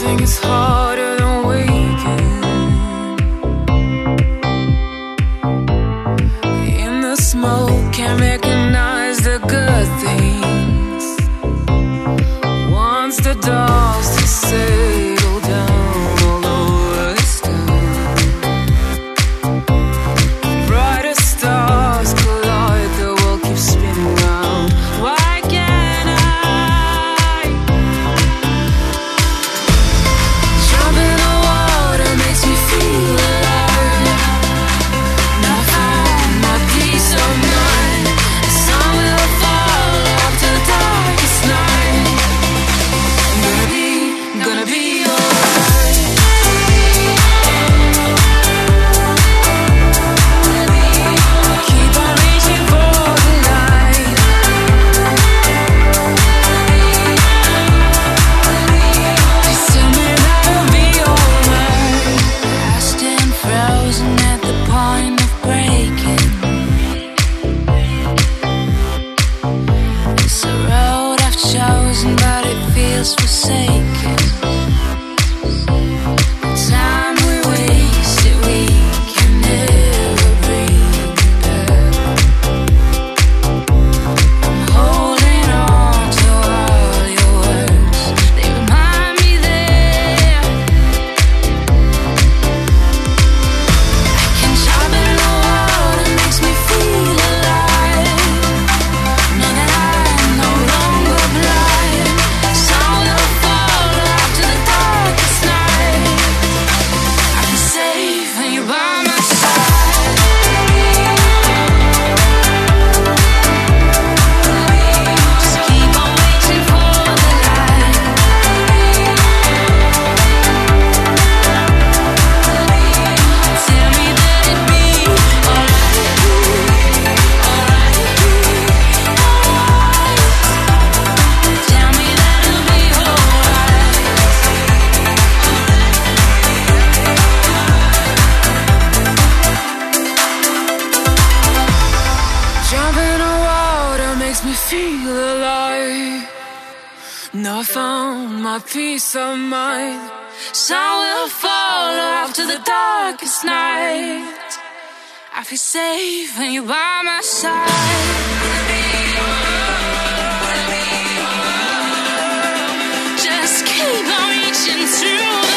Nothing is harder than waking in the smoke. Can't recognize the good things. Once the dust has settled down all over this town, brighter stars collide, the world keeps spinning round. Why can't I jump in the water? Makes me feel alive. Now I found my peace of mind. The sun will fall after the darkest night. I'm gonna be alright. Keep on reaching for the light. Please tell me that I'll be alright. Lost and frozen at the point of breaking. It's a road I've chosen, but it feels forsaken. The time we wasted, we can never bring back. I'm holding on to all your words. They remind me that I can jump in the water, makes me feel alive. Know that I'm no longer blind. Sun will fall after the darkest night. I feel safe when you're by my side. Just keep on waiting for the light. Tell me that it'd be alright, alright, alright. Tell me that it'll be alright. Jump in the water makes me feel alive. Now I found my peace of mind. Sun will fall after the darkest night. I feel safe when you're by my side. Just keep on reaching through